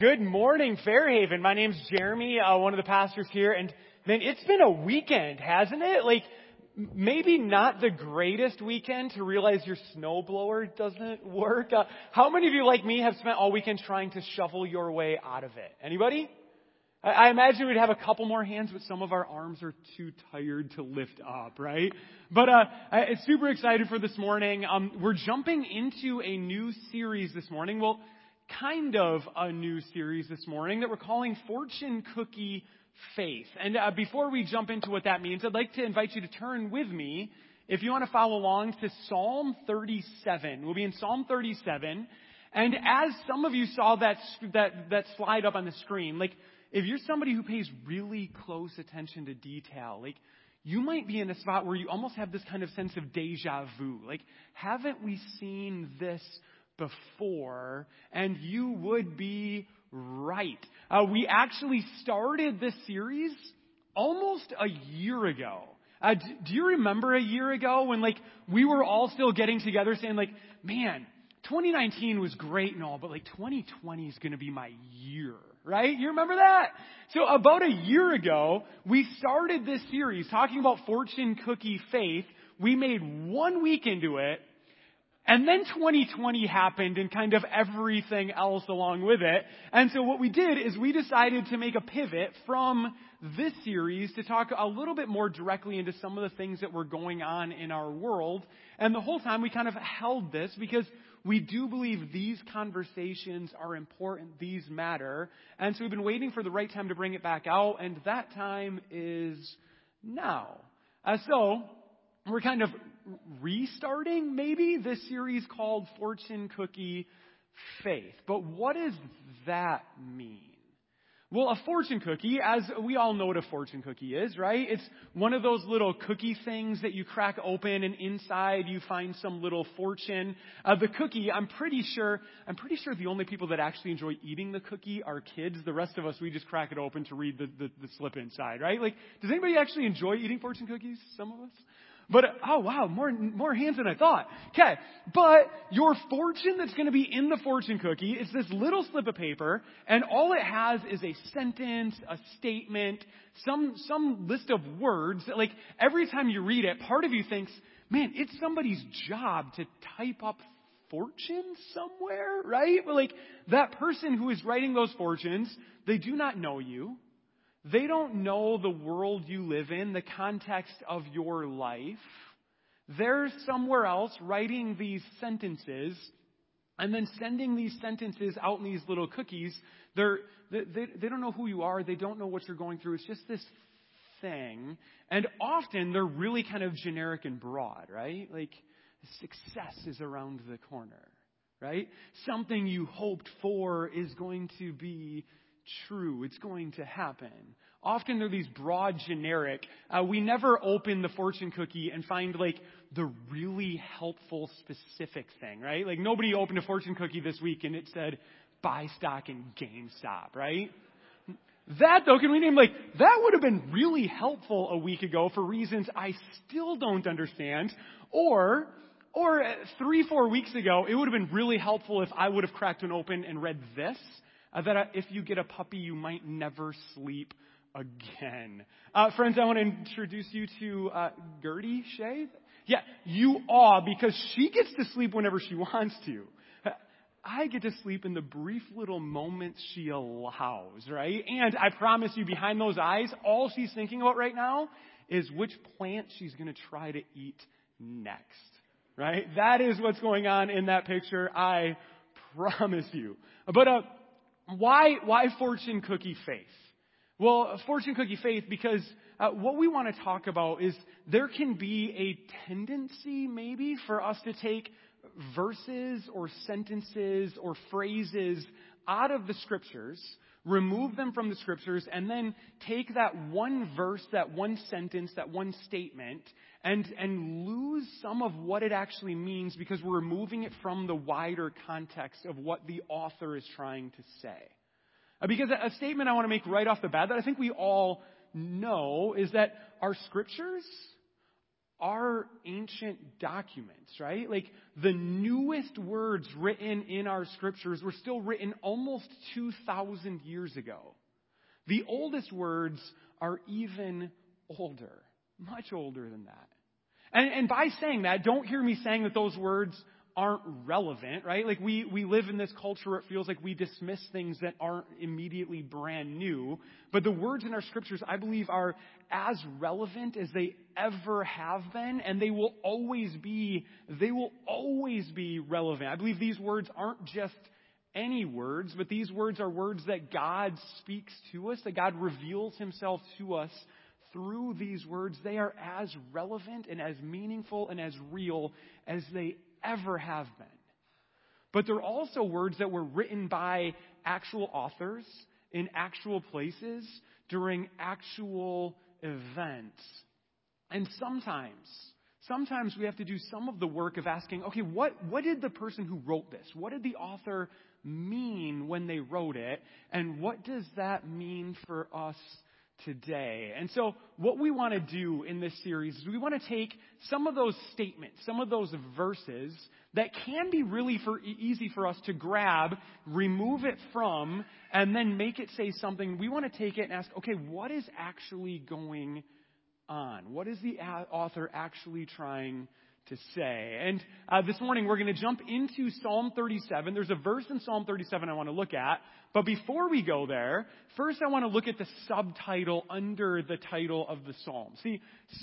Good morning, Fairhaven. My name's Jeremy, one of the pastors here, and man, it's been a weekend, hasn't it? Maybe not the greatest weekend to realize your snowblower doesn't work. How many of you, like me, have spent all weekend trying to shovel your way out of it? Anybody? I imagine we'd have a couple more hands, but some of our arms are too tired to lift up, right? But I'm super excited for this morning. We're jumping into a new series this morning. Well, kind of a new series this morning that we're calling Fortune Cookie Faith. And before we jump into what that means, I'd like to invite you to turn with me, if you want to follow along, to Psalm 37. We'll be in Psalm 37. And as some of you saw that slide up on the screen, if you're somebody who pays really close attention to detail, you might be in a spot where you almost have this kind of sense of deja vu. Haven't we seen this before? And you would be right. We actually started this series almost a year ago. Do you remember a year ago when we were all still getting together saying man, 2019 was great and all, but 2020 is going to be my year, right? You remember that? So about a year ago, we started this series talking about Fortune Cookie Faith. We made 1 week into it, and then 2020 happened and kind of everything else along with it. And so what we did is we decided to make a pivot from this series to talk a little bit more directly into some of the things that were going on in our world. And the whole time we kind of held this because we do believe these conversations are important. These matter. And so we've been waiting for the right time to bring it back out. And that time is now. So we're kind of restarting maybe this series called Fortune Cookie Faith. But what does that mean? Well, a fortune cookie, as we all know what a fortune cookie is, right? It's one of those little cookie things that you crack open and inside you find some little fortune. The cookie, I'm pretty sure the only people that actually enjoy eating the cookie are kids. The rest of us, we just crack it open to read the slip inside, right? Does anybody actually enjoy eating fortune cookies? Some of us? But, oh wow, more hands than I thought. Okay, but your fortune that's going to be in the fortune cookie is this little slip of paper, and all it has is a sentence, a statement, some list of words. Every time you read it, part of you thinks, man, it's somebody's job to type up fortunes somewhere, right? But that person who is writing those fortunes, they do not know you. They don't know the world you live in, the context of your life. They're somewhere else writing these sentences and then sending these sentences out in these little cookies. They don't know who you are. They don't know what you're going through. It's just this thing. And often they're really kind of generic and broad, right? Success is around the corner, right? Something you hoped for is going to be true. It's going to happen. Often they're these broad, generic. We never open the fortune cookie and find the really helpful, specific thing, right? Nobody opened a fortune cookie this week and it said buy stock in GameStop, right? That though, can we name that would have been really helpful a week ago for reasons I still don't understand. Or 3-4 weeks ago, it would have been really helpful if I would have cracked one open and read this. That if you get a puppy, you might never sleep again. Friends, I want to introduce you to Gertie Shea. Yeah, you are, because she gets to sleep whenever she wants to. I get to sleep in the brief little moments she allows, right? And I promise you, behind those eyes, all she's thinking about right now is which plant she's going to try to eat next, right? That is what's going on in that picture, I promise you. But why fortune cookie faith? Well, fortune cookie faith because what we want to talk about is there can be a tendency maybe for us to take verses or sentences or phrases out of the scriptures, remove them from the scriptures, and then take that one verse, that one sentence, that one statement, and lose some of what it actually means because we're removing it from the wider context of what the author is trying to say. Because a statement I want to make right off the bat that I think we all know is that our scriptures are ancient documents, right? Like the newest words written in our scriptures were still written almost 2,000 years ago. The oldest words are even older, much older than that. And by saying that, don't hear me saying that those words aren't relevant, right? Like we live in this culture where it feels like we dismiss things that aren't immediately brand new. But the words in our scriptures, I believe, are as relevant as they ever have been, and they will always be relevant. I believe these words aren't just any words, but these words are words that God speaks to us, that God reveals himself to us through these words. They are as relevant and as meaningful and as real as they ever have been. But they're also words that were written by actual authors in actual places during actual events. And sometimes we have to do some of the work of asking, okay, what did the person who wrote this, what did the author mean when they wrote it? And what does that mean for us today? And so what we want to do in this series is we want to take some of those statements, some of those verses that can be really easy for us to grab, remove it from, and then make it say something. We want to take it and ask, okay, what is actually going on? What is the author actually trying to say? And this morning we're going to jump into Psalm 37. There's a verse in Psalm 37 I want to look at. But before we go there, first I want to look at the subtitle under the title of the Psalm. See,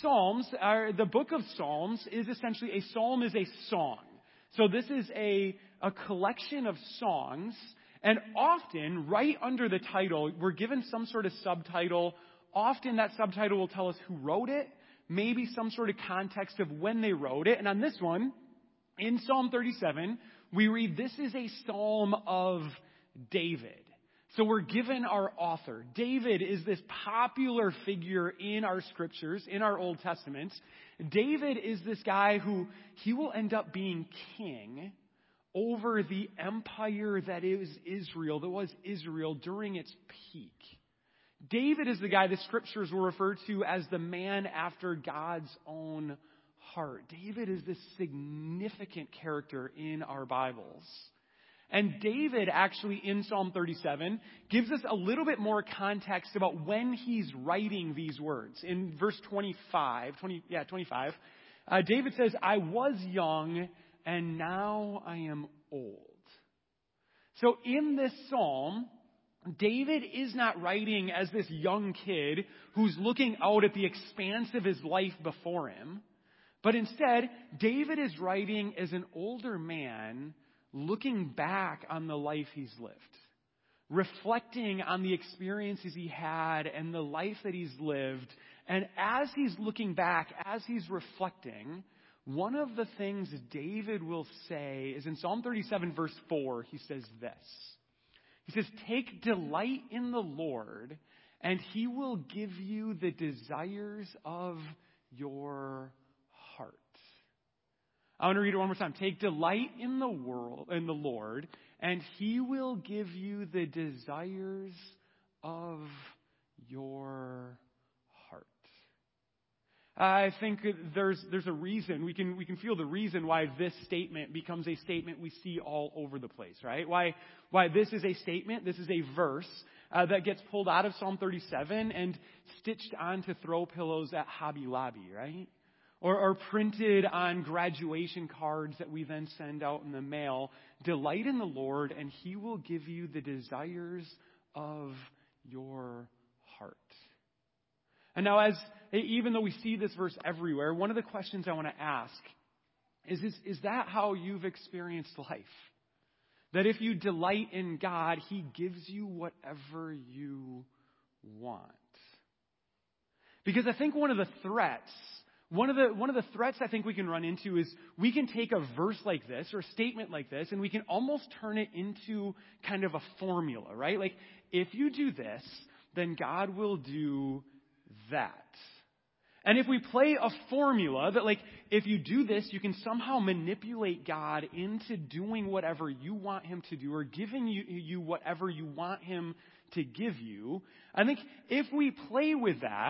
the book of Psalms is essentially, a psalm is a song. So this is a collection of songs. And often, right under the title, we're given some sort of subtitle. Often that subtitle will tell us who wrote it, maybe some sort of context of when they wrote it. And on this one, in Psalm 37, we read, this is a psalm of David. So we're given our author. David is this popular figure in our scriptures, in our Old Testament. David is this guy who he will end up being king over the empire that was Israel during its peak. David is the guy the scriptures will refer to as the man after God's own heart. David is this significant character in our Bibles. And David actually in Psalm 37 gives us a little bit more context about when he's writing these words. In verse 25, David says, I was young and now I am old. So in this psalm, David is not writing as this young kid who's looking out at the expanse of his life before him. But instead, David is writing as an older man looking back on the life he's lived, reflecting on the experiences he had and the life that he's lived. And as he's looking back, as he's reflecting, one of the things David will say is in Psalm 37 verse 4, he says this. He says, take delight in the Lord, and he will give you the desires of your heart. I want to read it one more time. Take delight in the Lord, and he will give you the desires of your heart. I think there's a reason. We can feel the reason why this statement becomes a statement we see all over the place, right? Why this is a statement, this is a verse that gets pulled out of Psalm 37 and stitched onto throw pillows at Hobby Lobby, right? Or printed on graduation cards that we then send out in the mail. Delight in the Lord, and he will give you the desires of your heart. And now, even though we see this verse everywhere, one of the questions I want to ask is that how you've experienced life? That if you delight in God, he gives you whatever you want. Because I think one of the threats I think we can run into is we can take a verse like this or a statement like this and we can almost turn it into kind of a formula, right? Like, if you do this, then God will do that. And if we play a formula that, like, if you do this, you can somehow manipulate God into doing whatever you want him to do or giving you whatever you want him to give you. I think if we play with that,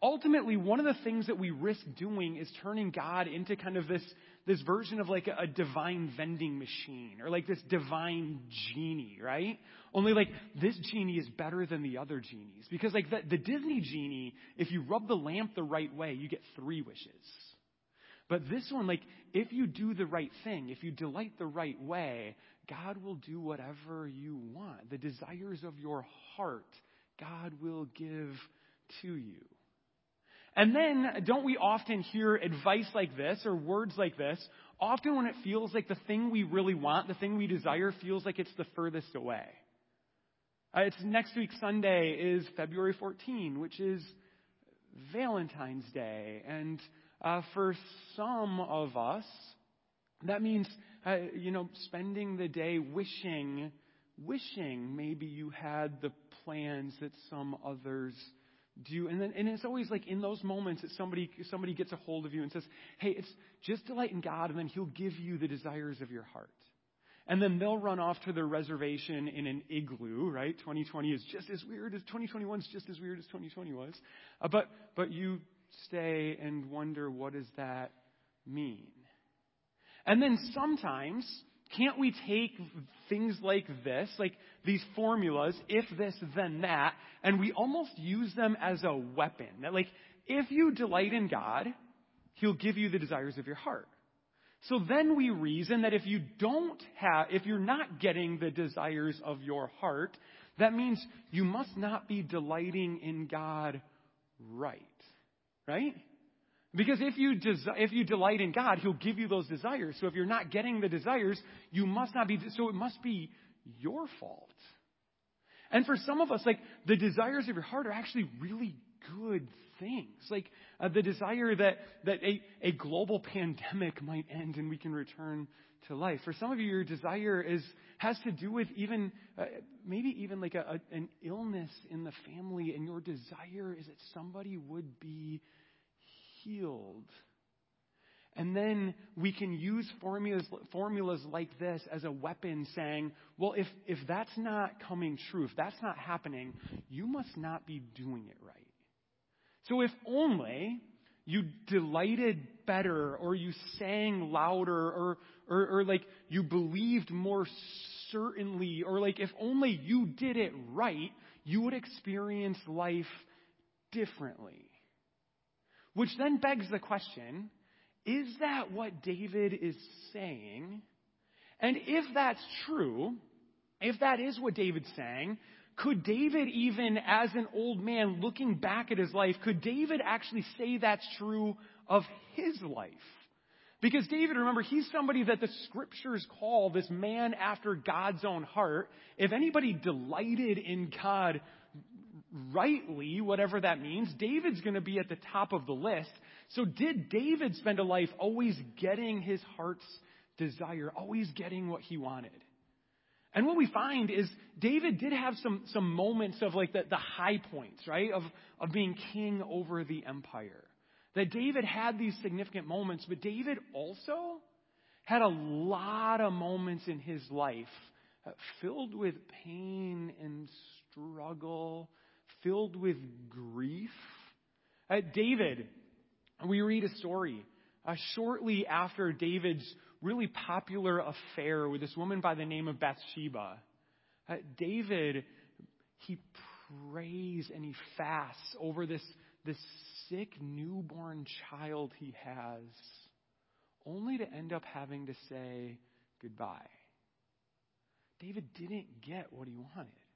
ultimately, one of the things that we risk doing is turning God into kind of this version of like a divine vending machine or like this divine genie, right? Only like this genie is better than the other genies. Because like the Disney genie, if you rub the lamp the right way, you get 3 wishes. But this one, like, if you do the right thing, if you delight the right way, God will do whatever you want. The desires of your heart, God will give to you. And then, don't we often hear advice like this or words like this, often when it feels like the thing we really want, the thing we desire, feels like it's the furthest away? It's next week Sunday is February 14, which is Valentine's Day. And for some of us, that means, spending the day wishing maybe you had the plans that some others do. And it's always like in those moments that somebody gets a hold of you and says, hey, it's just delight in God, and then He'll give you the desires of your heart. And then they'll run off to their reservation in an igloo, right? 2020 is just as weird as 2021 is just as weird as 2020 was. But you stay and wonder, what does that mean? And then sometimes, can't we take things like this, like these formulas, if this, then that, and we almost use them as a weapon? That like, if you delight in God, He'll give you the desires of your heart. So then we reason that if you're not getting the desires of your heart, that means you must not be delighting in God right? Because if you delight in God, He'll give you those desires. So if you're not getting the desires, you must not be, so it must be your fault. And for some of us, like, the desires of your heart are actually really good things. Like the desire that a global pandemic might end and we can return to life. For some of you, your desire has to do with even maybe even like an illness in the family, and your desire is that somebody would be healed. And then we can use formulas like this as a weapon, saying, well, if that's not coming true, if that's not happening, you must not be doing it right. So if only you delighted better, or you sang louder, or like you believed more certainly, or like if only you did it right, you would experience life differently. Which then begs the question, is that what David is saying? And if that's true, if that is what David's saying, could David, even as an old man looking back at his life, could David actually say that's true of his life? Because David, remember, he's somebody that the Scriptures call this man after God's own heart. If anybody delighted in God rightly, whatever that means, David's going to be at the top of the list. So did David spend a life always getting his heart's desire, always getting what he wanted? And what we find is David did have some moments of like the high points, right, of being king over the empire. That David had these significant moments, but David also had a lot of moments in his life filled with pain and struggle, filled with grief. David, we read a story shortly after David's really popular affair with this woman by the name of Bathsheba. David, he prays and he fasts over this sick newborn child he has, only to end up having to say goodbye. David didn't get what he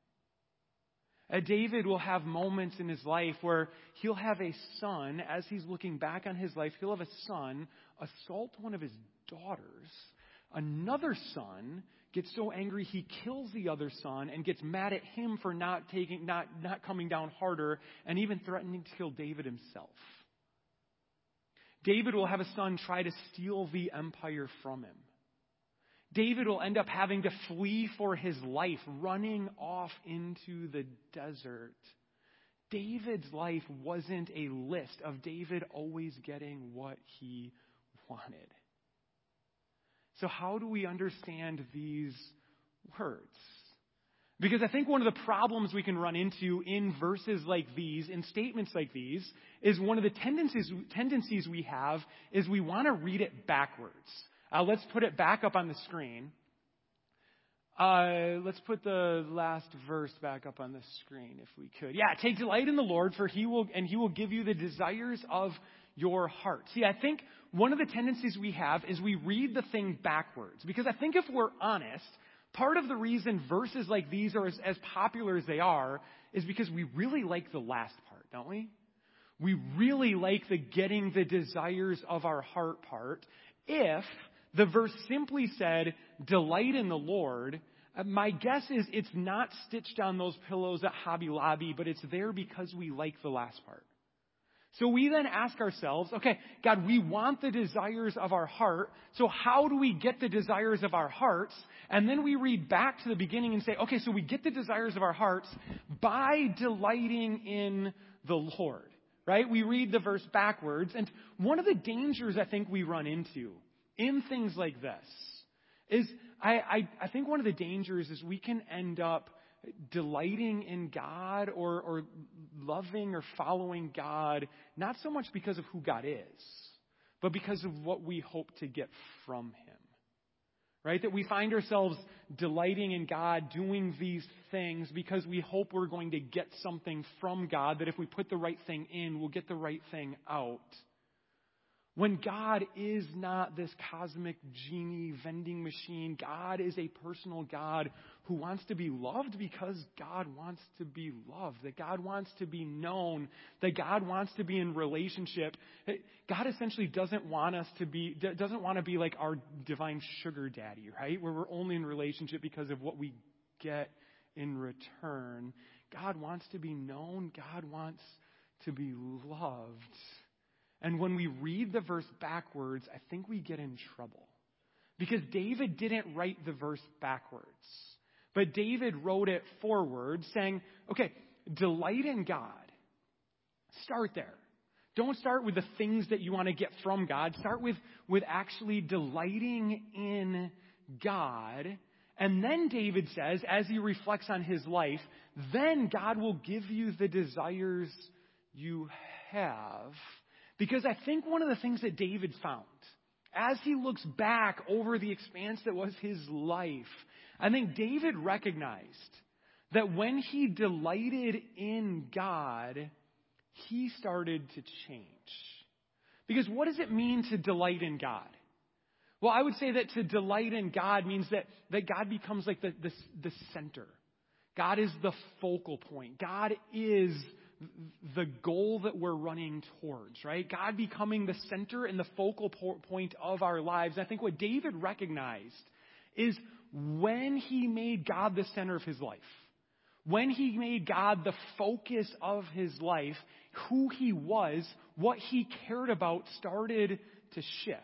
wanted. David will have moments in his life where he'll have a son, as he's looking back on his life, he'll have a son assault one of his daughters. Another son gets so angry he kills the other son and gets mad at him for not coming down harder, and even threatening to kill David himself. David will have a son try to steal the empire from him. David will end up having to flee for his life, running off into the desert. David's life wasn't a list of David always getting what he wanted. So how do we understand these words? Because I think one of the problems we can run into in verses like these, in statements like these, is one of the tendencies we have is we want to read it backwards. Let's put it back up on the screen. Let's put the last verse back up on the screen if we could. Yeah, take delight in the Lord, for He will give you the desires of your heart. See, I think one of the tendencies we have is we read the thing backwards. Because I think if we're honest, part of the reason verses like these are as popular as they are is because we really like the last part, don't we? We really like the getting the desires of our heart part. If the verse simply said, delight in the Lord, my guess is it's not stitched on those pillows at Hobby Lobby, but it's there because we like the last part. So we then ask ourselves, okay, God, we want the desires of our heart. So how do we get the desires of our hearts? And then we read back to the beginning and say, okay, so we get the desires of our hearts by delighting in the Lord, right? We read the verse backwards. And one of the dangers I think we run into in things like this is I think one of the dangers is we can end up delighting in God or loving or following God, not so much because of who God is, but because of what we hope to get from Him. Right? That we find ourselves delighting in God, doing these things because we hope we're going to get something from God, that if we put the right thing in, we'll get the right thing out. When God is not this cosmic genie vending machine, God is a personal God who wants to be loved because God wants to be loved, that God wants to be known, that God wants to be in relationship. God essentially doesn't want to be like our divine sugar daddy, right? Where we're only in relationship because of what we get in return. God wants to be known. God wants to be loved. And when we read the verse backwards, I think we get in trouble. Because David didn't write the verse backwards. But David wrote it forward, saying, okay, delight in God. Start there. Don't start with the things that you want to get from God. Start with actually delighting in God. And then David says, as he reflects on his life, then God will give you the desires you have. Because I think one of the things that David found, as he looks back over the expanse that was his life, I think David recognized that when he delighted in God, he started to change. Because what does it mean to delight in God? Well, I would say that to delight in God means that God becomes like the center. God is the focal point. God is the goal that we're running towards, right? God becoming the center and the focal point of our lives. I think what David recognized is when he made God the center of his life, when he made God the focus of his life, who he was, what he cared about started to shift.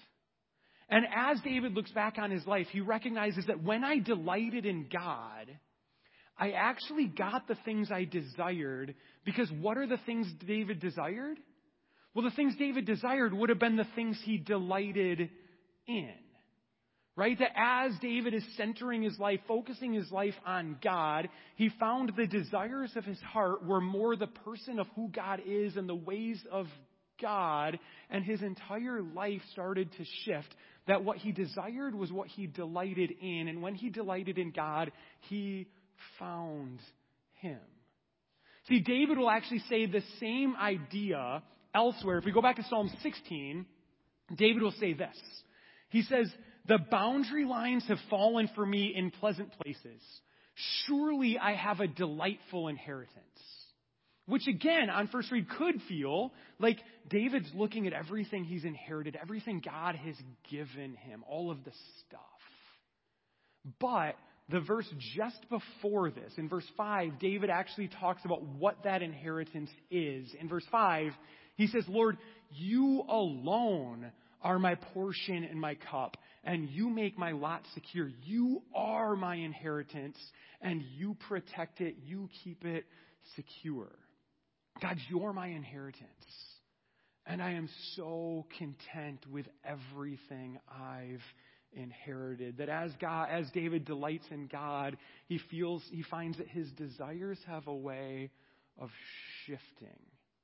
And as David looks back on his life, he recognizes that when I delighted in God, I actually got the things I desired, because what are the things David desired? Well, the things David desired would have been the things he delighted in. Right? That as David is centering his life, focusing his life on God, he found the desires of his heart were more the person of who God is and the ways of God, and his entire life started to shift. That what he desired was what he delighted in, and when he delighted in God, he found Him. See, David will actually say the same idea elsewhere. If we go back to Psalm 16, David will say this. He says, the boundary lines have fallen for me in pleasant places. Surely I have a delightful inheritance. Which again, on first read, could feel like David's looking at everything he's inherited, everything God has given him, all of the stuff. But the verse just before this, in verse 5, David actually talks about what that inheritance is. In verse 5, he says, Lord, you alone are my portion and my cup, and you make my lot secure. You are my inheritance, and you protect it. You keep it secure. God, you're my inheritance, and I am so content with everything I've inherited. That as David delights in God, he finds that his desires have a way of shifting.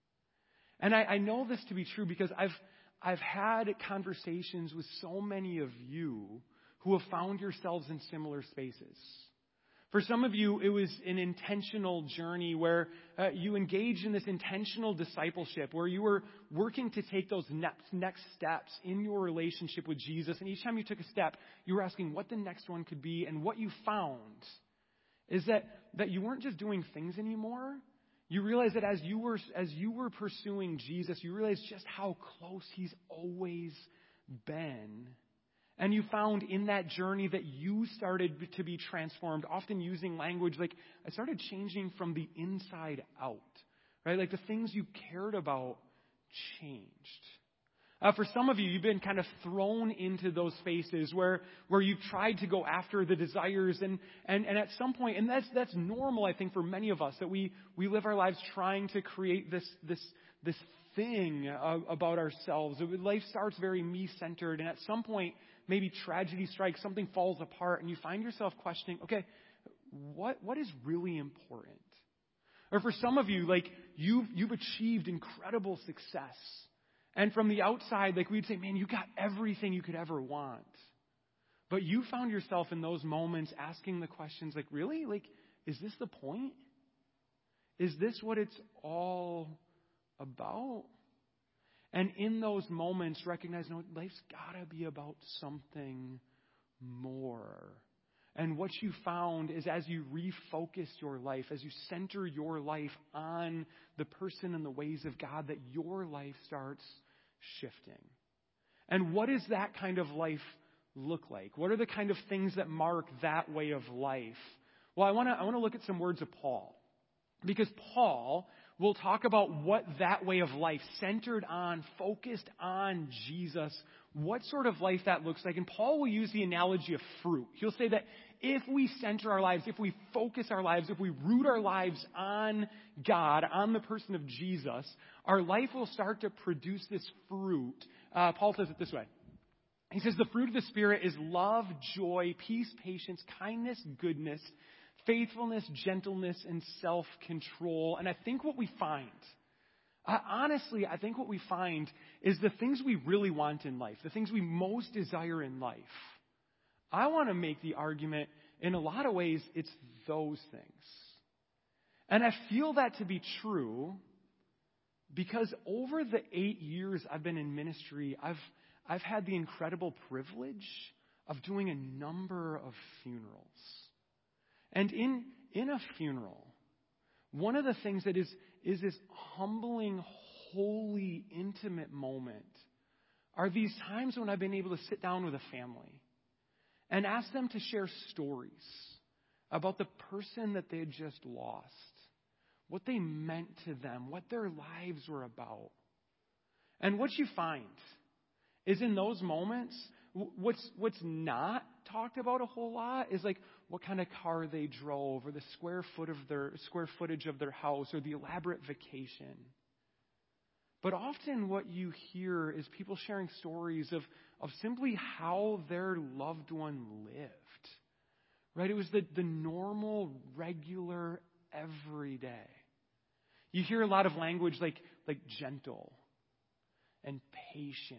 And I know this to be true because I've had conversations with so many of you who have found yourselves in similar spaces. For some of you, it was an intentional journey where you engaged in this intentional discipleship, where you were working to take those next steps in your relationship with Jesus. And each time you took a step, you were asking what the next one could be. And what you found is that you weren't just doing things anymore. You realized that as you were pursuing Jesus, you realized just how close he's always been. And you found in that journey that you started to be transformed, often using language like, I started changing from the inside out, right? Like the things you cared about changed. For some of you, you've been kind of thrown into those spaces where you've tried to go after the desires and at some point, and that's normal, I think, for many of us, that we live our lives trying to create this thing about ourselves. Life starts very me-centered, and at some point, maybe tragedy strikes, something falls apart, and you find yourself questioning, okay, what is really important? Or for some of you, like you've achieved incredible success. And from the outside, like we'd say, man, you got everything you could ever want. But you found yourself in those moments asking the questions like, really? Like, is this the point? Is this what it's all about? And in those moments, recognize, no, life's got to be about something more. And what you found is as you refocus your life, as you center your life on the person and the ways of God, that your life starts shifting. And what does that kind of life look like? What are the kind of things that mark that way of life? Well, I want to look at some words of Paul. Because Paul will talk about what that way of life, centered on, focused on Jesus, what sort of life that looks like. And Paul will use the analogy of fruit. He'll say that if we center our lives, if we focus our lives, if we root our lives on God, on the person of Jesus, our life will start to produce this fruit. Paul says it this way. He says the fruit of the Spirit is love, joy, peace, patience, kindness, goodness, faithfulness, gentleness, and self-control. And I think what we find, honestly, I think what we find is the things we really want in life, the things we most desire in life. I want to make the argument, in a lot of ways, it's those things. And I feel that to be true because over the 8 years I've been in ministry, I've had the incredible privilege of doing a number of funerals. And in a funeral, one of the things that is this humbling, holy, intimate moment are these times when I've been able to sit down with a family and ask them to share stories about the person that they had just lost, what they meant to them, what their lives were about. And what you find is in those moments, what's not talked about a whole lot is like what kind of car they drove, or the square footage of their house, or the elaborate vacation. But often what you hear is people sharing stories of simply how their loved one lived. Right? It was the normal, regular, everyday. You hear a lot of language like gentle and patient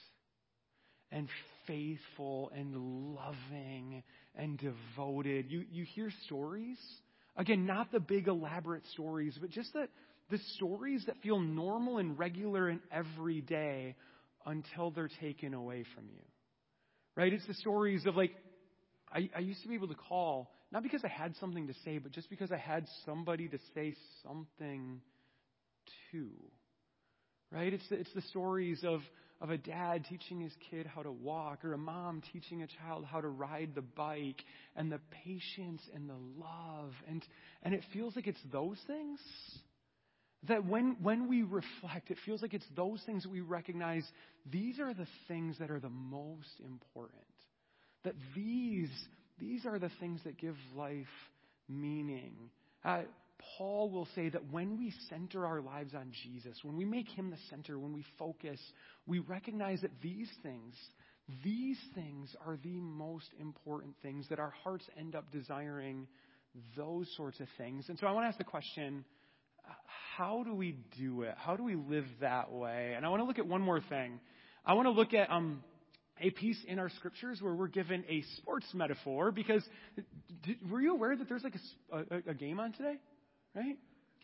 and faithful and loving and devoted. You hear stories, again, not the big elaborate stories, but just the stories that feel normal and regular and everyday until they're taken away from you. Right? It's the stories of like, I used to be able to call, not because I had something to say, but just because I had somebody to say something to. Right? It's the stories of a dad teaching his kid how to walk, or a mom teaching a child how to ride the bike, and the patience and the love. And it feels like it's those things that when we reflect, it feels like it's those things that we recognize these are the things that are the most important. That these are the things that give life meaning. Paul will say that when we center our lives on Jesus, when we make him the center, when we focus, we recognize that these things, These things are the most important things, that our hearts end up desiring those sorts of things. And so I want to ask the question, how do we do it? How do we live that way? And I want to look at one more thing. I want to look at a piece in our scriptures where we're given a sports metaphor, because were you aware that there's like a game on today? Right?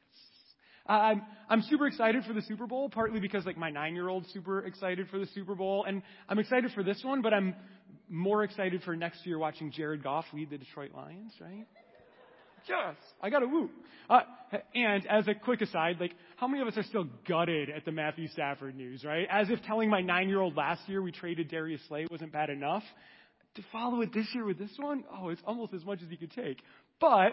I'm super excited for the Super Bowl, partly because like my 9-year-old's super excited for the Super Bowl, and I'm excited for this one, but I'm more excited for next year watching Jared Goff lead the Detroit Lions, right? Yes, I got a whoop. And as a quick aside, like, how many of us are still gutted at the Matthew Stafford news, right? As if telling my 9-year-old last year we traded Darius Slay wasn't bad enough. To follow it this year with this one, it's almost as much as you could take. But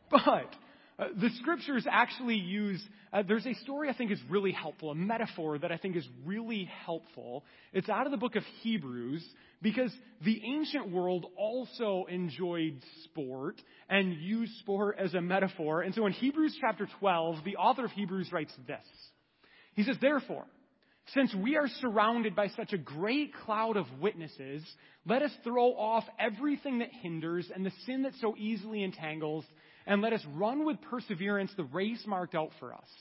the scriptures actually use, there's a story I think is really helpful, a metaphor that I think is really helpful. It's out of the book of Hebrews, because the ancient world also enjoyed sport and used sport as a metaphor. And so in Hebrews chapter 12, the author of Hebrews writes this. He says, therefore, since we are surrounded by such a great cloud of witnesses, let us throw off everything that hinders and the sin that so easily entangles, and let us run with perseverance the race marked out for us.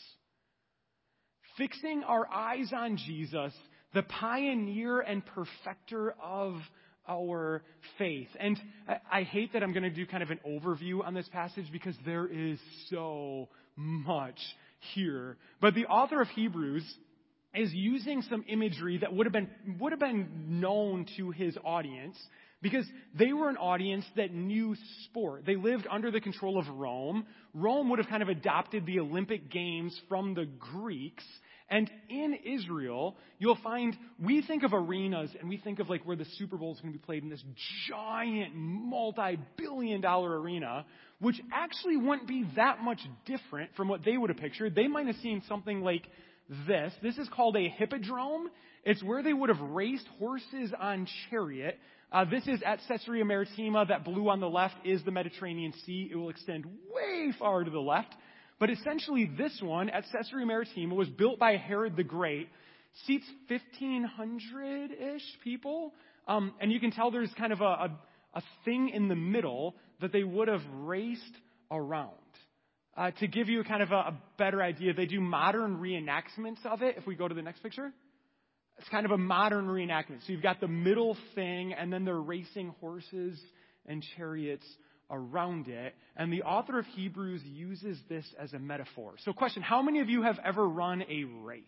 Fixing our eyes on Jesus, the pioneer and perfecter of our faith. And I hate that I'm going to do kind of an overview on this passage because there is so much here. But the author of Hebrews is using some imagery that would have been known to his audience, because they were an audience that knew sport. They lived under the control of Rome. Rome would have kind of adopted the Olympic Games from the Greeks. And in Israel, you'll find, we think of arenas and we think of like where the Super Bowl is going to be played in this giant multi-billion-dollar arena, which actually wouldn't be that much different from what they would have pictured. They might have seen something like this. This is called a hippodrome. It's where they would have raced horses on chariot. This is at Caesarea Maritima. That blue on the left is the Mediterranean Sea. It will extend way far to the left. But essentially this one at Caesarea Maritima was built by Herod the Great. Seats 1,500-ish people. And you can tell there's kind of a thing in the middle that they would have raced around. To give you kind of a better idea, they do modern reenactments of it. If we go to the next picture. It's kind of a modern reenactment. So you've got the middle thing, and then they're racing horses and chariots around it. And the author of Hebrews uses this as a metaphor. So question, how many of you have ever run a race?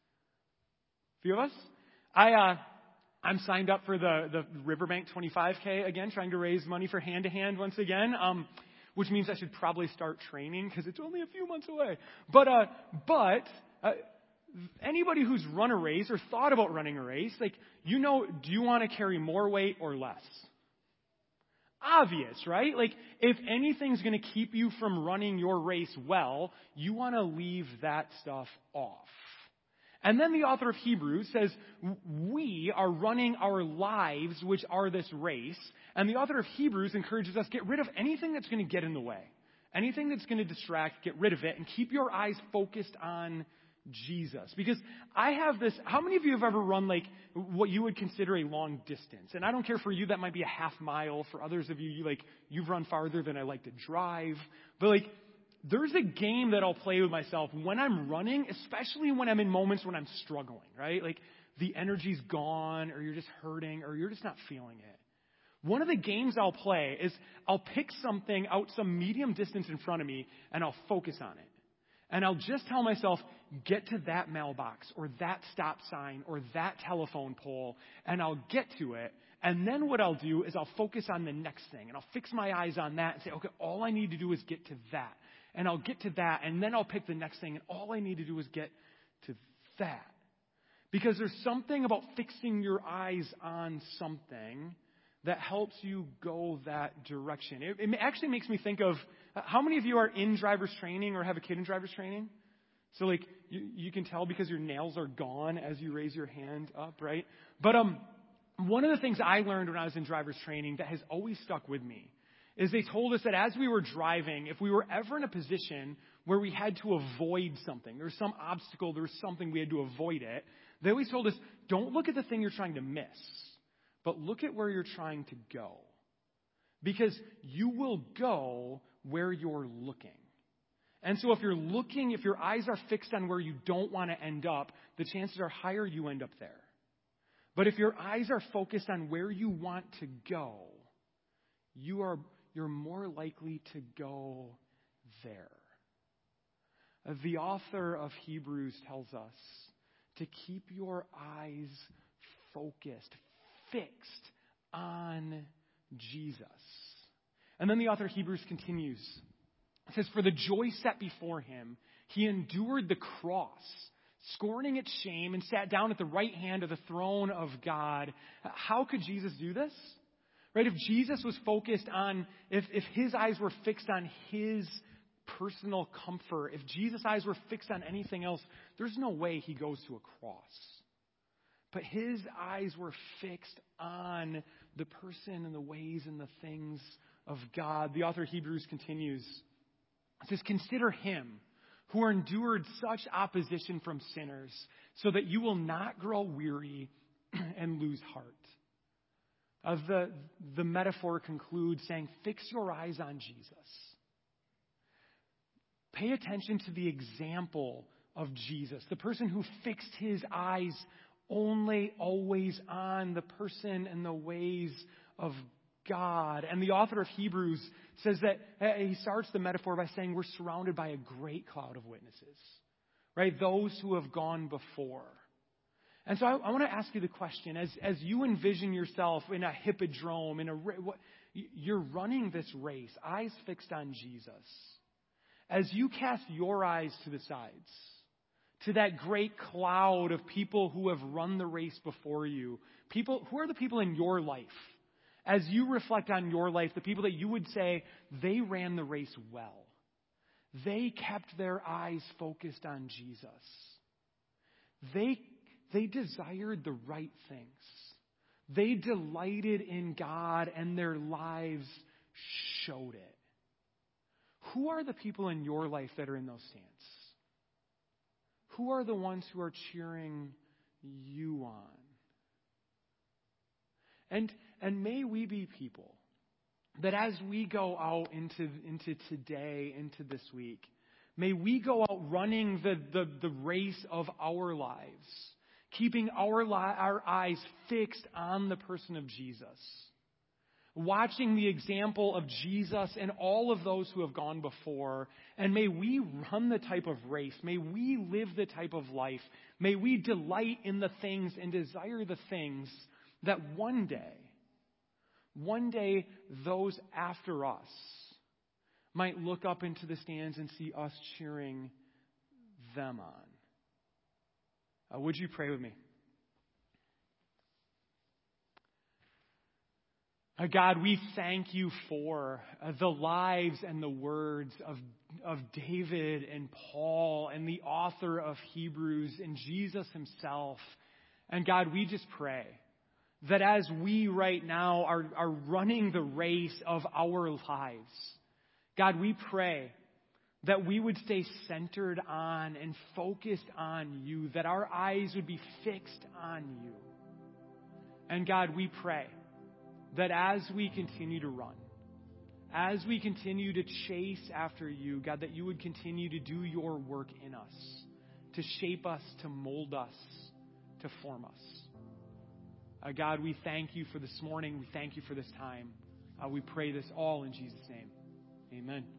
A few of us? I'm signed up for the Riverbank 25K again, trying to raise money for Hand to Hand once again, which means I should probably start training because it's only a few months away. But anybody who's run a race or thought about running a race, like, do you want to carry more weight or less? Obvious, right? Like, if anything's going to keep you from running your race well, you want to leave that stuff off. And then the author of Hebrews says, we are running our lives, which are this race. And the author of Hebrews encourages us, get rid of anything that's going to get in the way. Anything that's going to distract, get rid of it, and keep your eyes focused on Jesus. Because I have this, how many of you have ever run like what you would consider a long distance? And I don't care, for you that might be a half mile. For others of you, you've run farther than I like to drive. But like, there's a game that I'll play with myself when I'm running, especially when I'm in moments when I'm struggling, right? Like the energy's gone, or you're just hurting, or you're just not feeling it. One of the games I'll play is I'll pick something out some medium distance in front of me and I'll focus on it. And I'll just tell myself, get to that mailbox or that stop sign or that telephone pole, and I'll get to it. And then what I'll do is I'll focus on the next thing, and I'll fix my eyes on that and say, okay, all I need to do is get to that. And I'll get to that, and then I'll pick the next thing, and all I need to do is get to that. Because there's something about fixing your eyes on something that helps you go that direction. It actually makes me think of, how many of you are in driver's training or have a kid in driver's training? So like, you can tell because your nails are gone as you raise your hand up, right? But one of the things I learned when I was in driver's training that has always stuck with me is they told us that as we were driving, if we were ever in a position where we had to avoid something, there was some obstacle, there was something we had to avoid it, they always told us, don't look at the thing you're trying to miss, but look at where you're trying to go. Because you will go where you're looking. And so if your eyes are fixed on where you don't want to end up, the chances are higher you end up there. But if your eyes are focused on where you want to go, you're more likely to go there. The author of Hebrews tells us to keep your eyes focused, fixed on Jesus. And then the author of Hebrews continues. It says, for the joy set before him, he endured the cross, scorning its shame, and sat down at the right hand of the throne of God. How could Jesus do this? Right? If Jesus was focused on, if his eyes were fixed on his personal comfort, if Jesus' eyes were fixed on anything else, there's no way he goes to a cross. But his eyes were fixed on the person and the ways and the things of God. The author of Hebrews continues. It says, consider him who endured such opposition from sinners, so that you will not grow weary and lose heart. The metaphor concludes saying, fix your eyes on Jesus. Pay attention to the example of Jesus, the person who fixed his eyes only always on the person and the ways of God. And the author of Hebrews says that he starts the metaphor by saying we're surrounded by a great cloud of witnesses, right? Those who have gone before. And so I want to ask you the question, as you envision yourself in a hippodrome, you're running this race, eyes fixed on Jesus. As you cast your eyes to the sides, to that great cloud of people who have run the race before you, who are the people in your life? As you reflect on your life, the people that you would say, they ran the race well. They kept their eyes focused on Jesus. They desired the right things. They delighted in God, and their lives showed it. Who are the people in your life that are in those stands? Who are the ones who are cheering you on? And may we be people that as we go out into today, into this week, may we go out running the race of our lives, keeping our eyes fixed on the person of Jesus, watching the example of Jesus and all of those who have gone before. And may we run the type of race, may we live the type of life, may we delight in the things and desire the things that one day those after us might look up into the stands and see us cheering them on. Would you pray with me? God, we thank you for the lives and the words of David and Paul and the author of Hebrews and Jesus himself. And God, we just pray that as we right now are running the race of our lives, God, we pray that we would stay centered on and focused on you, that our eyes would be fixed on you. And God, we pray that as we continue to run, as we continue to chase after you, God, that you would continue to do your work in us, to shape us, to mold us, to form us. God, we thank you for this morning. We thank you for this time. We pray this all in Jesus' name. Amen.